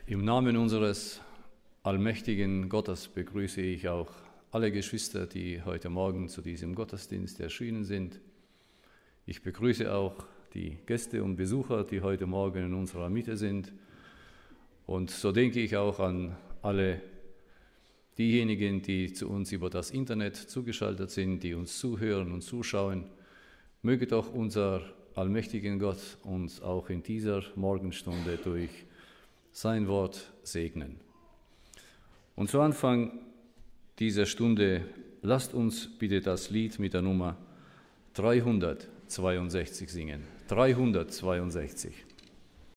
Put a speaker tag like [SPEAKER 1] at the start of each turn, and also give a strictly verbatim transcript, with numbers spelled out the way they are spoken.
[SPEAKER 1] Im Namen unseres allmächtigen Gottes begrüße ich auch alle Geschwister, die heute Morgen zu diesem Gottesdienst erschienen sind. Ich begrüße auch die Gäste und Besucher, die heute Morgen in unserer Mitte sind. Und so denke ich auch an alle diejenigen, die zu uns über das Internet zugeschaltet sind, die uns zuhören und zuschauen. Möge doch unser allmächtigen Gott uns auch in dieser Morgenstunde durch sein Wort segnen. Und zu Anfang dieser Stunde lasst uns bitte das Lied mit der Nummer dreihundertzweiundsechzig singen. dreihundertzweiundsechzig.